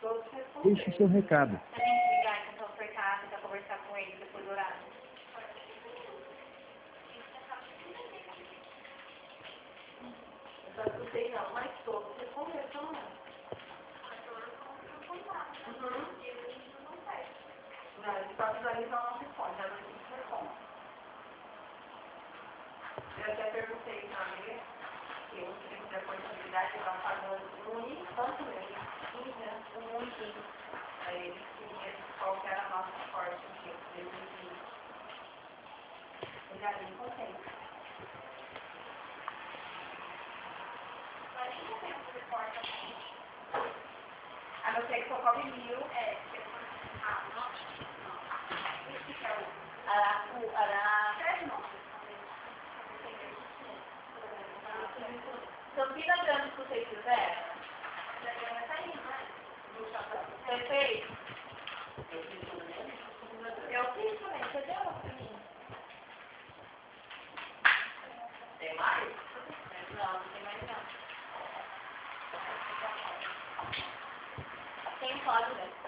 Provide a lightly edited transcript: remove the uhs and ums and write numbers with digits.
todos responderam. Deixe seu recado. Se a gente ligar e tentar ofertar, tentar conversar com eles depois do horário. Eu só escutei não, mas todos responderam pelo menos. Não, eles só visualizam não respondem, ela não responde. Eu até perguntei também, se eu tive a possibilidade de estar pagando um quanto mesmo? 15. Aí eles queriam qual que era a nossa sorte, que eles viram. Eu já vim contente. Mas nem tempo de porta. A não ser que eu come 1.000, Campina Grande, se vocês fizeram? Você fez? Eu fiz também, você deu pra mim? Tem mais? Não, não tem mais não. Tem um código, né?